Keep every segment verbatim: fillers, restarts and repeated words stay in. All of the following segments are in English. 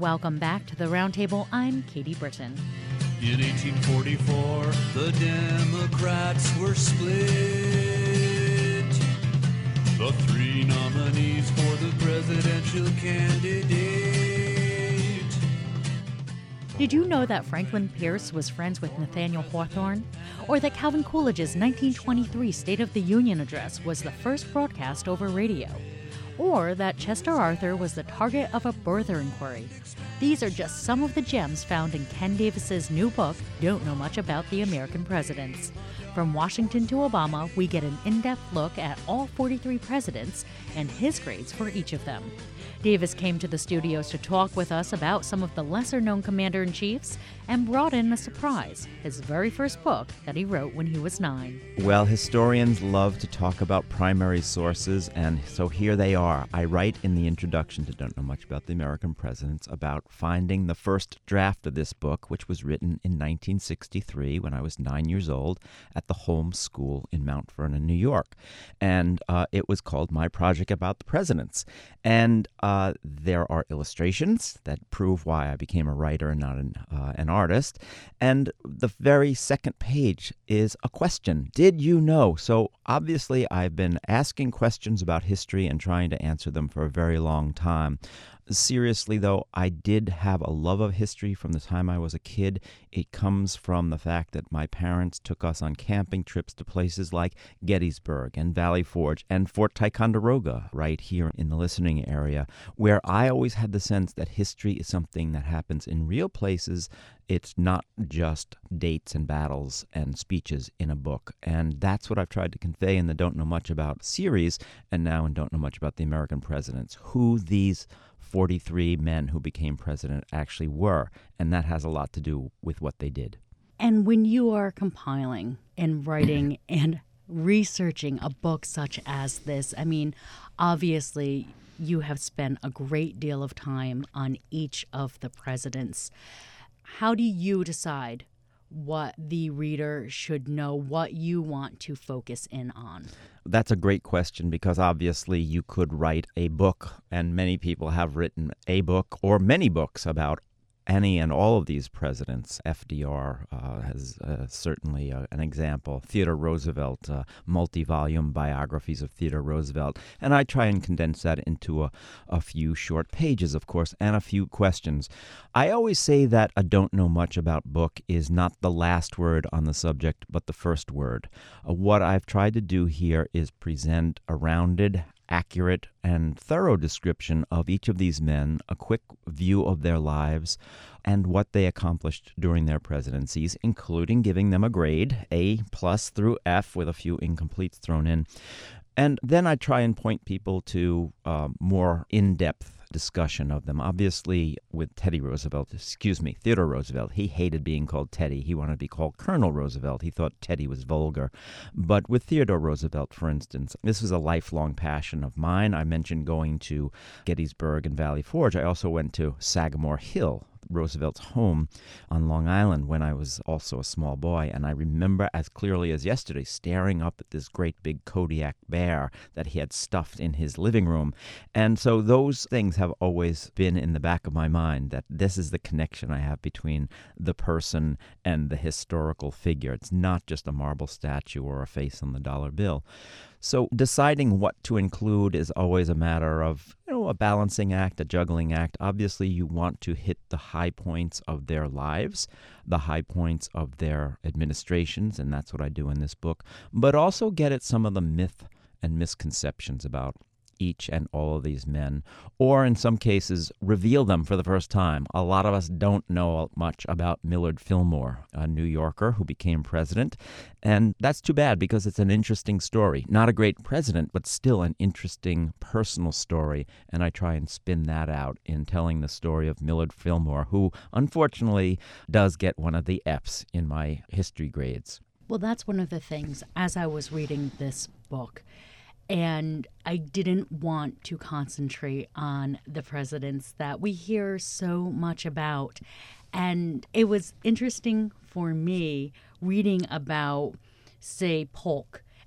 Welcome back to the Roundtable. I'm Katie Britton. In eighteen forty-four, the Democrats were split. The three nominees for the presidential candidate. Did you know that Franklin Pierce was friends with Nathaniel Hawthorne? Or that Calvin Coolidge's nineteen twenty-three State of the Union address was the first broadcast over radio? Or that Chester Arthur was the target of a birther inquiry? These are just some of the gems found in Ken Davis's new book, Don't Know Much About the American Presidents. From Washington to Obama, we get an in-depth look at all forty-three presidents and his grades for each of them. Davis came to the studios to talk with us about some of the lesser-known commander-in-chiefs and brought in a surprise, his very first book that he wrote when he was nine. Well, historians love to talk about primary sources, and so here they are. I write in the introduction to Don't Know Much About the American Presidents about finding the first draft of this book, which was written in nineteen sixty-three when I was nine years old at the Holmes School in Mount Vernon, New York. And uh, it was called My Project About the Presidents. And uh, there are illustrations that prove why I became a writer and not an, uh, an artist. And the very second page is a question. Did you know? So obviously I've been asking questions about history and trying to answer them for a very long time. Seriously, though, I did have a love of history from the time I was a kid. It comes from the fact that my parents took us on camping trips to places like Gettysburg and Valley Forge and Fort Ticonderoga right here in the listening area, where I always had the sense that history is something that happens in real places. It's not just dates and battles and speeches in a book. And that's what I've tried to convey in the Don't Know Much About series, and now in Don't Know Much About the American Presidents, who these forty-three men who became president actually were. And that has a lot to do with what they did. And when you are compiling and writing and researching a book such as this, I mean, obviously you have spent a great deal of time on each of the presidents. How do you decide what the reader should know, what you want to focus in on? That's a great question, because obviously you could write a book, and many people have written a book or many books about any and all of these presidents. F D R uh, has uh, certainly uh, an example. Theodore Roosevelt, uh, multi-volume biographies of Theodore Roosevelt. And I try and condense that into a, a few short pages, of course, and a few questions. I always say that a Don't Know Much About book is not the last word on the subject, but the first word. Uh, what I've tried to do here is present a rounded, accurate and thorough description of each of these men, a quick view of their lives and what they accomplished during their presidencies, including giving them a grade, A plus through F, with a few incompletes thrown in. And then I try and point people to uh, more in-depth discussion of them. Obviously, with Teddy Roosevelt, excuse me, Theodore Roosevelt, he hated being called Teddy. He wanted to be called Colonel Roosevelt. He thought Teddy was vulgar. But with Theodore Roosevelt, for instance, this was a lifelong passion of mine. I mentioned going to Gettysburg and Valley Forge. I also went to Sagamore Hill, Roosevelt's home on Long Island, when I was also a small boy. And I remember as clearly as yesterday staring up at this great big Kodiak bear that he had stuffed in his living room. And so those things have always been in the back of my mind, that this is the connection I have between the person and the historical figure. It's not just a marble statue or a face on the dollar bill. So deciding what to include is always a matter of, you know, a balancing act, a juggling act. Obviously, you want to hit the high points of their lives, the high points of their administrations, and that's what I do in this book, but also get at some of the myth and misconceptions about each and all of these men, or in some cases, reveal them for the first time. A lot of us don't know much about Millard Fillmore, a New Yorker who became president, and that's too bad, because it's an interesting story. Not a great president, but still an interesting personal story, and I try and spin that out in telling the story of Millard Fillmore, who unfortunately does get one of the F's in my history grades. Well, that's one of the things as I was reading this book. And I didn't want to concentrate on the presidents that we hear so much about. And it was interesting for me reading about, say, Polk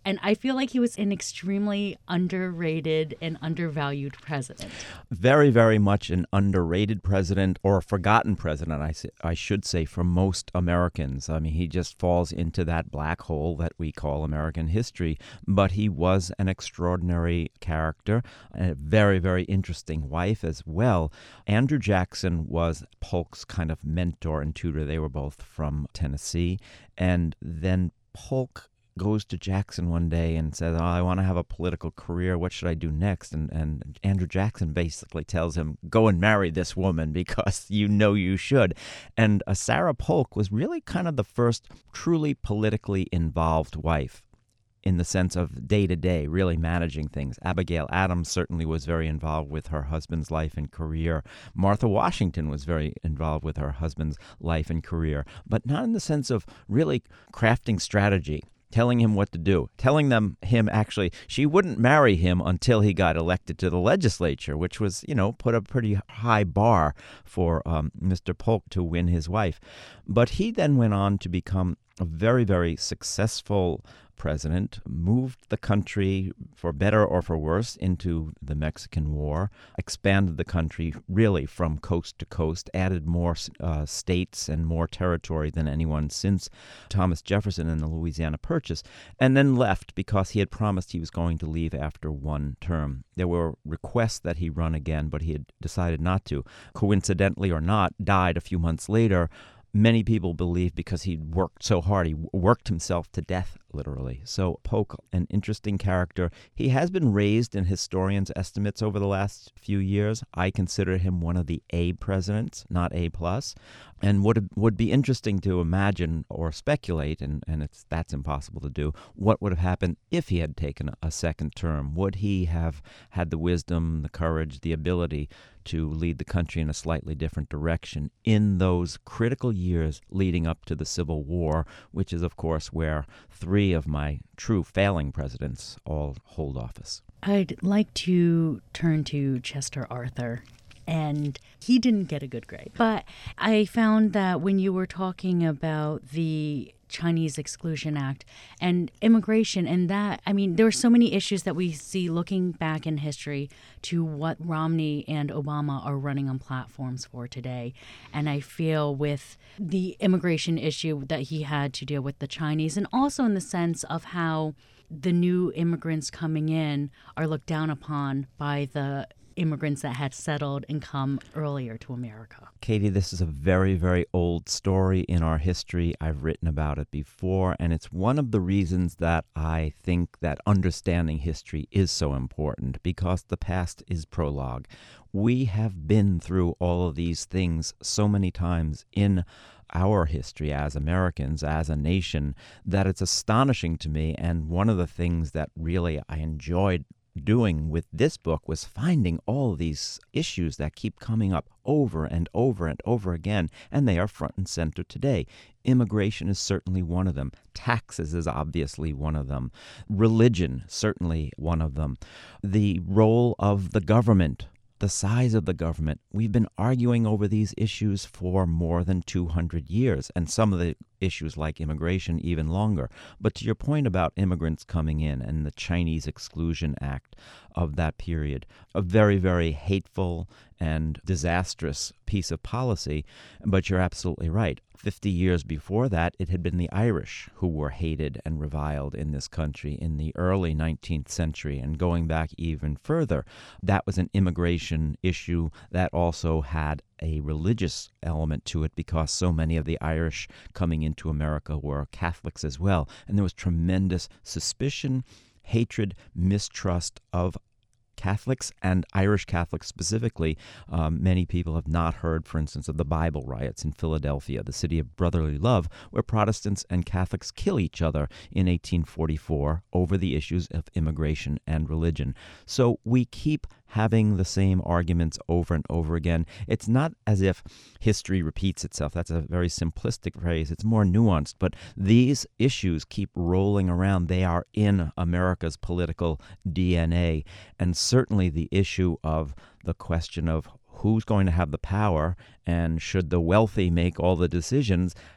And I feel like he was an extremely underrated and undervalued president. Very, very much an underrated president, or a forgotten president, I, say, I should say, for most Americans. I mean, he just falls into that black hole that we call American history. But he was an extraordinary character, and a very, very interesting wife as well. Andrew Jackson was Polk's kind of mentor and tutor. They were both from Tennessee. And then Polk goes to Jackson one day and says, oh, I want to have a political career. What should I do next? And and Andrew Jackson basically tells him, go and marry this woman because you know you should. And uh, Sarah Polk was really kind of the first truly politically involved wife, in the sense of day-to-day, really managing things. Abigail Adams certainly was very involved with her husband's life and career. Martha Washington was very involved with her husband's life and career, but not in the sense of really crafting strategy, telling him what to do, telling them him actually, she wouldn't marry him until he got elected to the legislature, which was, you know, put a pretty high bar for um, Mister Polk to win his wife. But he then went on to become a very, very successful president, moved the country, for better or for worse, into the Mexican War, expanded the country really from coast to coast, added more uh, states and more territory than anyone since Thomas Jefferson and the Louisiana Purchase, and then left because he had promised he was going to leave after one term. There were requests that he run again, but he had decided not to. Coincidentally or not, died a few months later. Many people believe because he worked so hard, he worked himself to death, literally. So Polk, an interesting character. He has been raised in historians' estimates over the last few years. I consider him one of the A presidents, not A plus, and would would be interesting to imagine or speculate, and, and it's that's impossible to do, what would have happened if he had taken a second term. Would he have had the wisdom, the courage, the ability to lead the country in a slightly different direction in those critical years leading up to the Civil War, which is, of course, where three of my true failing presidents all hold office. I'd like to turn to Chester Arthur. And he didn't get a good grade. But I found that when you were talking about the Chinese Exclusion Act and immigration and that, I mean, there are so many issues that we see looking back in history to what Romney and Obama are running on platforms for today. And I feel with the immigration issue that he had to deal with the Chinese, and also in the sense of how the new immigrants coming in are looked down upon by the immigrants that had settled and come earlier to America. Katie, this is a very, very old story in our history. I've written about it before, and it's one of the reasons that I think that understanding history is so important, because the past is prologue. We have been through all of these things so many times in our history as Americans, as a nation, that it's astonishing to me. And one of the things that really I enjoyed doing with this book was finding all of these issues that keep coming up over and over and over again, and they are front and center today. Immigration is certainly one of them. Taxes is obviously one of them. Religion, certainly one of them. The role of the government, the size of the government. We've been arguing over these issues for more than two hundred years, and some of the issues like immigration even longer. But to your point about immigrants coming in and the Chinese Exclusion Act of that period, a very, very hateful and disastrous piece of policy. But you're absolutely right. Fifty years before that, it had been the Irish who were hated and reviled in this country in the early nineteenth century. And going back even further, that was an immigration issue that also had a religious element to it, because so many of the Irish coming into America were Catholics as well. And there was tremendous suspicion, hatred, mistrust of Catholics and Irish Catholics specifically. Um, many people have not heard, for instance, of the Bible riots in Philadelphia, the city of brotherly love, where Protestants and Catholics kill each other in eighteen forty-four over the issues of immigration and religion. So we keep having the same arguments over and over again. It's not as if history repeats itself. That's a very simplistic phrase. It's more nuanced. But these issues keep rolling around. They are in America's political D N A. And certainly the issue of the question of who's going to have the power and should the wealthy make all the decisions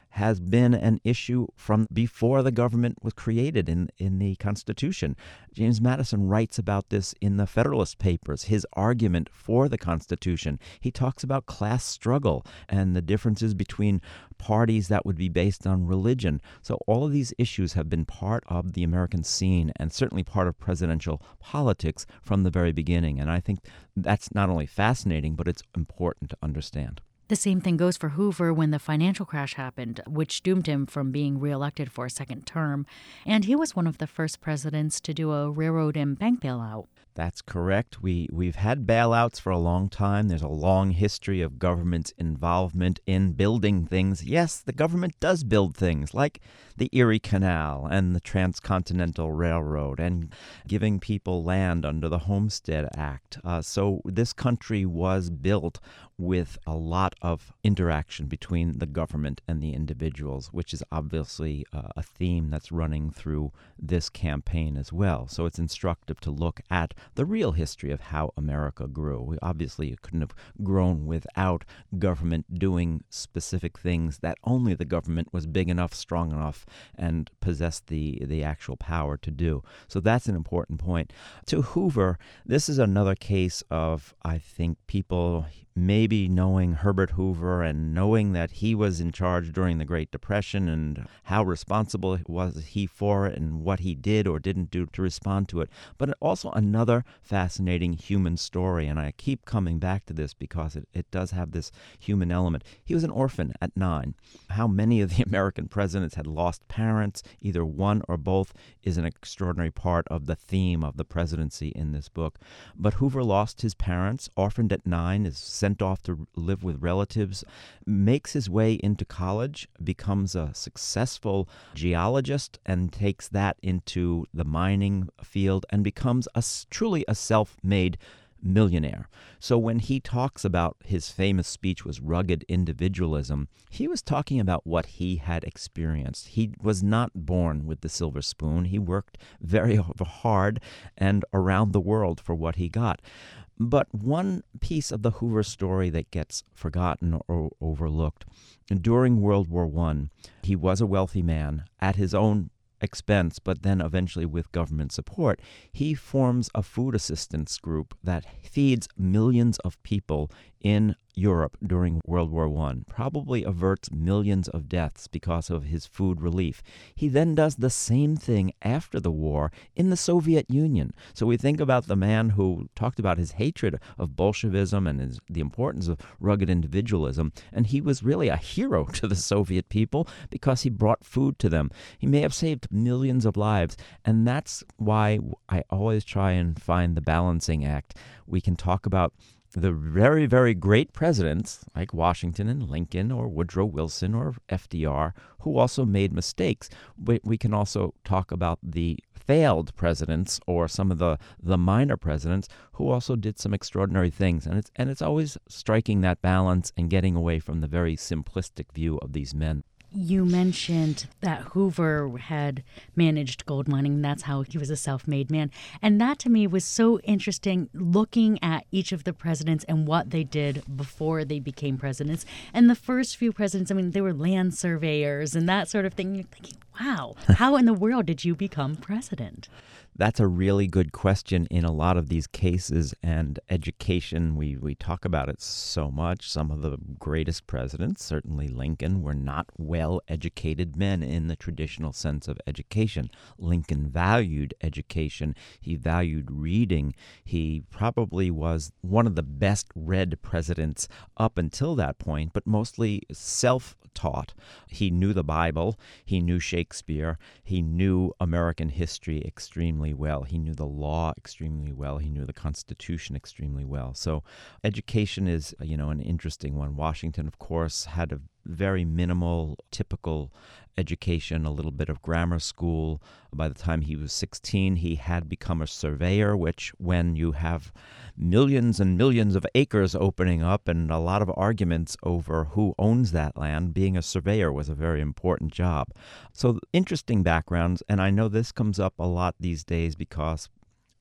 has been an issue from before the government was created in, in the Constitution. James Madison writes about this in the Federalist Papers, his argument for the Constitution. He talks about class struggle and the differences between parties that would be based on religion. So all of these issues have been part of the American scene and certainly part of presidential politics from the very beginning. And I think that's not only fascinating, but it's important to understand. The same thing goes for Hoover when the financial crash happened, which doomed him from being reelected for a second term. And he was one of the first presidents to do a railroad and bank bailout. That's correct. We, we've had bailouts for a long time. There's a long history of government's involvement in building things. Yes, the government does build things like the Erie Canal and the Transcontinental Railroad and giving people land under the Homestead Act. Uh, so this country was built with a lot of interaction between the government and the individuals, which is obviously uh, a theme that's running through this campaign as well. So it's instructive to look at the real history of how America grew. We obviously couldn't have grown without government doing specific things that only the government was big enough, strong enough, and possessed the, the actual power to do. So that's an important point. To Hoover, this is another case of, I think, people maybe knowing Herbert Hoover and knowing that he was in charge during the Great Depression and how responsible was he for it and what he did or didn't do to respond to it. But also another fascinating human story, and I keep coming back to this because it, it does have this human element. He was an orphan at nine. How many of the American presidents had lost parents, either one or both, is an extraordinary part of the theme of the presidency in this book. But Hoover lost his parents, orphaned at nine, is sent off to live with relatives, makes his way into college, becomes a successful geologist, and takes that into the mining field and becomes a, truly a self-made millionaire. So when he talks about his famous speech was rugged individualism, he was talking about what he had experienced. He was not born with the silver spoon. He worked very hard and around the world for what he got. But one piece of the Hoover story that gets forgotten or overlooked, during World War One, he was a wealthy man at his own expense, but then eventually with government support. He forms a food assistance group that feeds millions of people in Europe during World War One, probably averts millions of deaths because of his food relief. He then does the same thing after the war in the Soviet Union. So we think about the man who talked about his hatred of Bolshevism and his, the importance of rugged individualism, and he was really a hero to the Soviet people because he brought food to them. He may have saved millions of lives, and that's why I always try and find the balancing act. We can talk about the very, very great presidents like Washington and Lincoln or Woodrow Wilson or F D R who also made mistakes. But we can also talk about the failed presidents or some of the, the minor presidents who also did some extraordinary things. And it's, and it's always striking that balance and getting away from the very simplistic view of these men. You mentioned that Hoover had managed gold mining. That's how he was a self-made man. And that to me was so interesting, looking at each of the presidents and what they did before they became presidents. And the first few presidents, I mean, they were land surveyors and that sort of thing. You're thinking, wow, how in the world did you become president? That's a really good question in a lot of these cases, and education, we, we talk about it so much. Some of the greatest presidents, certainly Lincoln, were not well-educated men in the traditional sense of education. Lincoln valued education. He valued reading. He probably was one of the best-read presidents up until that point, but mostly self-taught. He knew the Bible. He knew Shakespeare. He knew American history extremely well. He knew the law extremely well. He knew the Constitution extremely well. So education is, you know, an interesting one. Washington, of course, had a very minimal, typical education, a little bit of grammar school. By the time he was sixteen, he had become a surveyor, which when you have millions and millions of acres opening up and a lot of arguments over who owns that land, being a surveyor was a very important job. So interesting backgrounds, and I know this comes up a lot these days because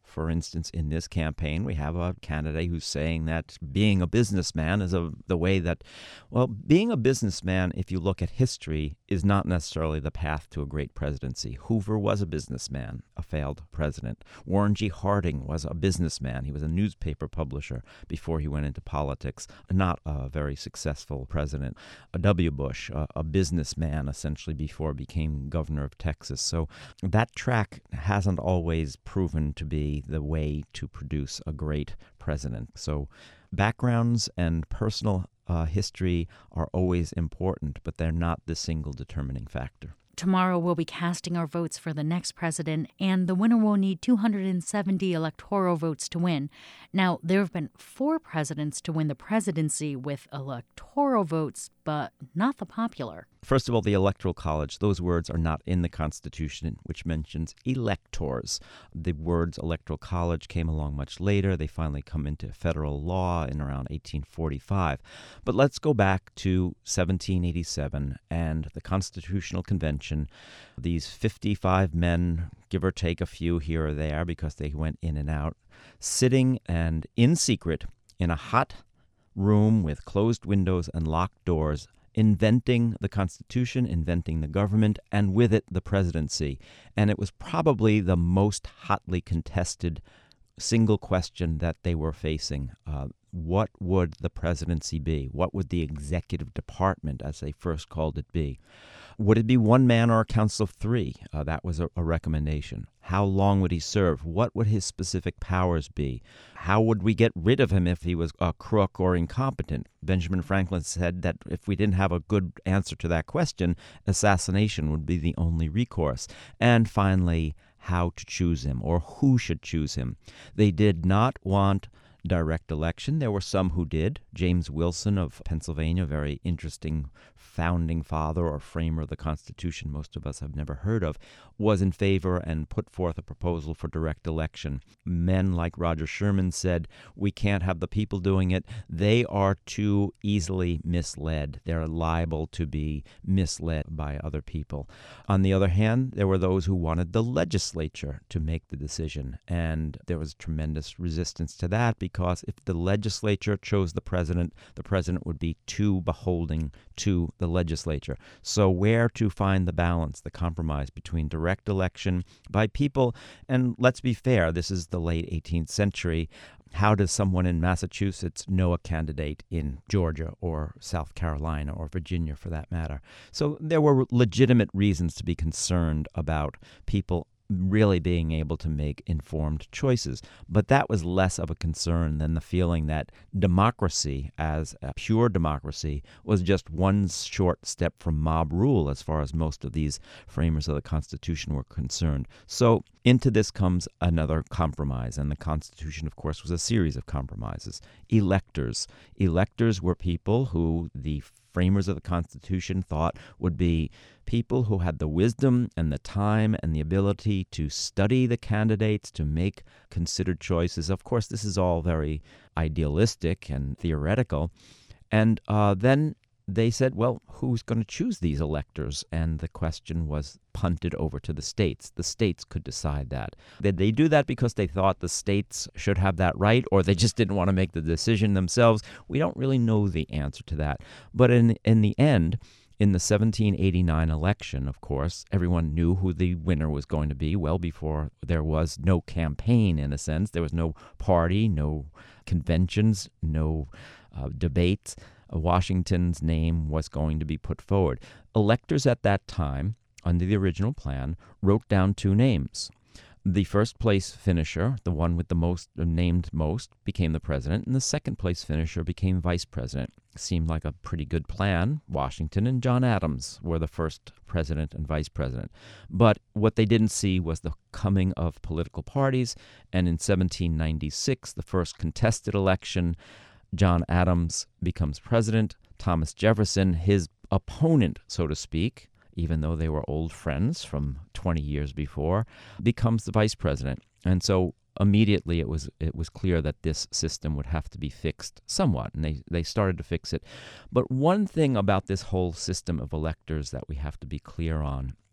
For instance, in this campaign, we have a candidate who's saying that being a businessman is a, the way that, well, being a businessman, if you look at history, is not necessarily the path to a great presidency. Hoover was a businessman, a failed president. Warren G. Harding was a businessman. He was a newspaper publisher before he went into politics, not a very successful president. W. Bush, a, a businessman essentially before he became governor of Texas. So that track hasn't always proven to be the way to produce a great president. So backgrounds and personal uh, history are always important, but they're not the single determining factor. Tomorrow we'll be casting our votes for the next president, and the winner will need two hundred seventy electoral votes to win. Now, there have been four presidents to win the presidency with electoral votes, but not the popular. First of all, the Electoral College, those words are not in the Constitution, which mentions electors. The words Electoral College came along much later. They finally come into federal law in around eighteen forty-five. But let's go back to seventeen eighty-seven and the Constitutional Convention. These fifty-five men, give or take a few here or there because they went in and out, sitting and in secret in a hot room with closed windows and locked doors, inventing the Constitution, inventing the government, and with it the presidency. And it was probably the most hotly contested single question that they were facing. Uh, what would the presidency be? What would the executive department, as they first called it, be? Would it be one man or a council of three? Uh, that was a, a recommendation. How long would he serve? What would his specific powers be? How would we get rid of him if he was a crook or incompetent? Benjamin Franklin said that if we didn't have a good answer to that question, assassination would be the only recourse. And finally, how to choose him or who should choose him. They did not want direct election. There were some who did. James Wilson of Pennsylvania, very interesting founding father or framer of the Constitution most of us have never heard of, was in favor and put forth a proposal for direct election. Men like Roger Sherman said, we can't have the people doing it. They are too easily misled. They're liable to be misled by other people. On the other hand, there were those who wanted the legislature to make the decision, and there was tremendous resistance to that because if the legislature chose the president, the president would be too beholden to the legislature. So where to find the balance, the compromise between direct election by people, and let's be fair, this is the late eighteenth century. How does someone in Massachusetts know a candidate in Georgia or South Carolina or Virginia for that matter? So there were legitimate reasons to be concerned about people really being able to make informed choices. But that was less of a concern than the feeling that democracy, as a pure democracy, was just one short step from mob rule as far as most of these framers of the Constitution were concerned. So into this comes another compromise, and the Constitution, of course, was a series of compromises. Electors. Electors were people who the framers of the Constitution thought would be people who had the wisdom and the time and the ability to study the candidates, to make considered choices. Of course, this is all very idealistic and theoretical. And uh, then they said, well, who's going to choose these electors? And the question was punted over to the states. The states could decide that. Did they do that because they thought the states should have that right, or they just didn't want to make the decision themselves? We don't really know the answer to that. But in in the end, in the seventeen eighty-nine election, of course, everyone knew who the winner was going to be well before there was no campaign, in a sense. There was no party, no conventions, no uh, debates. Washington's name was going to be put forward. Electors at that time, under the original plan, wrote down two names. The first place finisher, the one with the most named most, became the president, and the second place finisher became vice president. Seemed like a pretty good plan. Washington and John Adams were the first president and vice president. But what they didn't see was the coming of political parties, and in seventeen ninety-six, the first contested election, John Adams becomes president. Thomas Jefferson, his opponent, so to speak, even though they were old friends from twenty years before, becomes the vice president. And so immediately it was it was clear that this system would have to be fixed somewhat, and they, they started to fix it. But one thing about this whole system of electors that we have to be clear on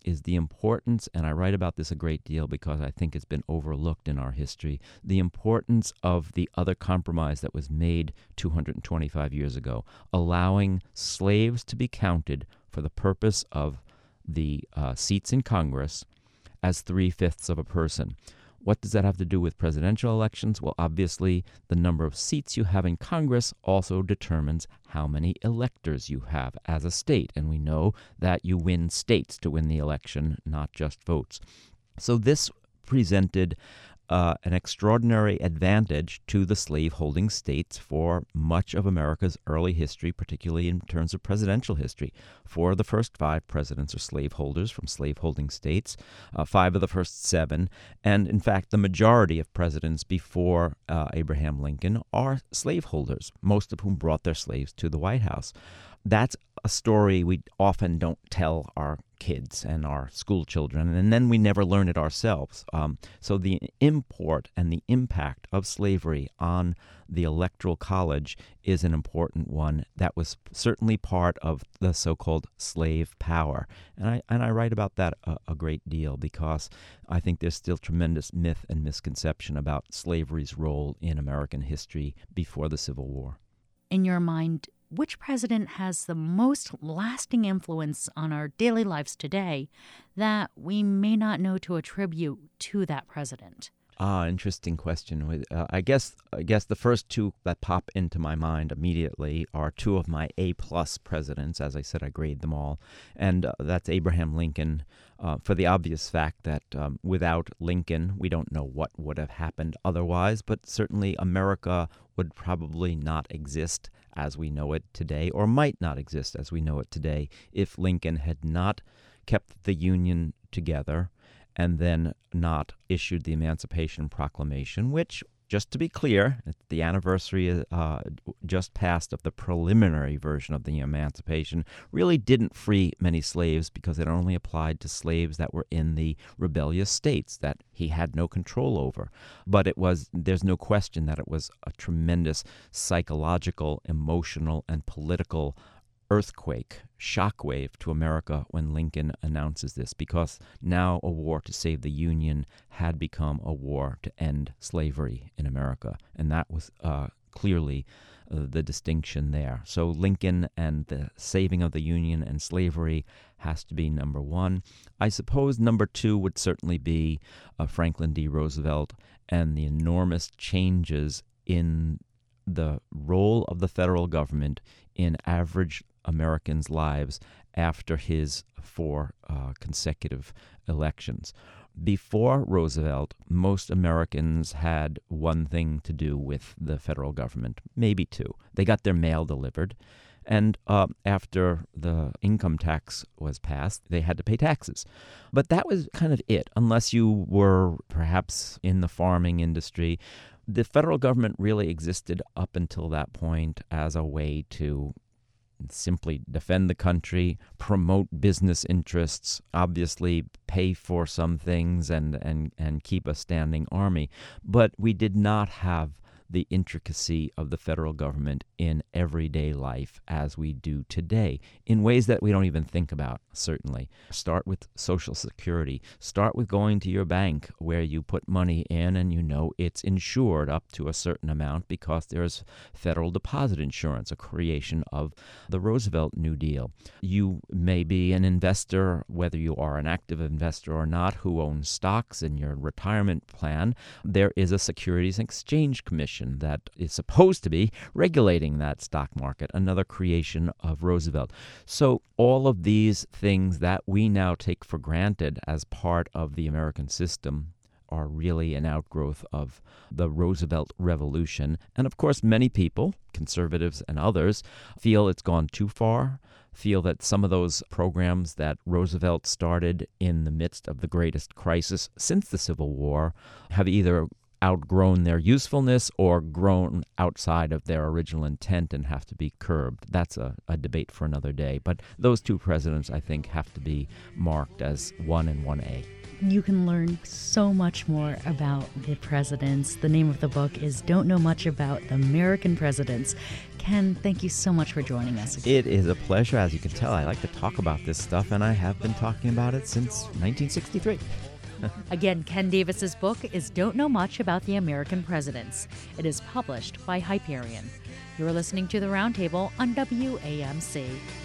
is the importance, and I write about this a great deal because I think it's been overlooked in our history, the importance of the other compromise that was made two hundred twenty-five years ago, allowing slaves to be counted for the purpose of the uh, seats in Congress as three-fifths of a person. What does that have to do with presidential elections? Well, obviously, the number of seats you have in Congress also determines how many electors you have as a state. And we know that you win states to win the election, not just votes. So this presented uh, an extraordinary advantage to the slave-holding states for much of America's early history, particularly in terms of presidential history. Four of the first five presidents are slaveholders from slave-holding states, uh, five of the first seven, and in fact, the majority of presidents before uh, Abraham Lincoln are slaveholders, most of whom brought their slaves to the White House. That's a story we often don't tell our kids and our school children, and then we never learn it ourselves. Um, so the import and the impact of slavery on the Electoral College is an important one that was certainly part of the so-called slave power. And I and I write about that a, a great deal because I think there's still tremendous myth and misconception about slavery's role in American history before the Civil War. In your mind, which president has the most lasting influence on our daily lives today that we may not know to attribute to that president? Ah, interesting question. Uh, I guess I guess the first two that pop into my mind immediately are two of my A-plus presidents. As I said, I grade them all. And uh, that's Abraham Lincoln, uh, for the obvious fact that um, without Lincoln, we don't know what would have happened otherwise, but certainly America would probably not exist as we know it today, or might not exist as we know it today, if Lincoln had not kept the Union together and then not issued the Emancipation Proclamation, which, just to be clear, the anniversary uh, just passed of the preliminary version of the Emancipation, really didn't free many slaves because it only applied to slaves that were in the rebellious states that he had no control over. But it was, there's no question that it was a tremendous psychological, emotional, and political earthquake, shockwave to America when Lincoln announces this, because now a war to save the Union had become a war to end slavery in America. And that was uh, clearly uh, the distinction there. So Lincoln and the saving of the Union and slavery has to be number one. I suppose number two would certainly be uh, Franklin D. Roosevelt and the enormous changes in the role of the federal government in average Americans' lives after his four uh, consecutive elections. Before Roosevelt, most Americans had one thing to do with the federal government, maybe two. They got their mail delivered, and uh, after the income tax was passed, they had to pay taxes. But that was kind of it, unless you were perhaps in the farming industry. The federal government really existed up until that point as a way to simply defend the country, promote business interests, obviously pay for some things and, and, and keep a standing army. But we did not have the intricacy of the federal government in everyday life as we do today, in ways that we don't even think about, certainly. Start with Social Security. Start with going to your bank where you put money in and you know it's insured up to a certain amount because there's federal deposit insurance, a creation of the Roosevelt New Deal. You may be an investor, whether you are an active investor or not, who owns stocks in your retirement plan. There is a Securities and Exchange Commission that is supposed to be regulating that stock market, another creation of Roosevelt. So all of these things that we now take for granted as part of the American system are really an outgrowth of the Roosevelt Revolution. And of course, many people, conservatives and others, feel it's gone too far, feel that some of those programs that Roosevelt started in the midst of the greatest crisis since the Civil War have either outgrown their usefulness or grown outside of their original intent and have to be curbed. That's a, a debate for another day. But those two presidents, I think, have to be marked as one and one A. You can learn so much more about the presidents. The name of the book is Don't Know Much About the American Presidents. Ken, thank you so much for joining us. It is a pleasure. As you can tell, I like to talk about this stuff, and I have been talking about it since nineteen sixty-three. Again, Ken Davis's book is Don't Know Much About the American Presidents. It is published by Hyperion. You're listening to The Roundtable on W A M C.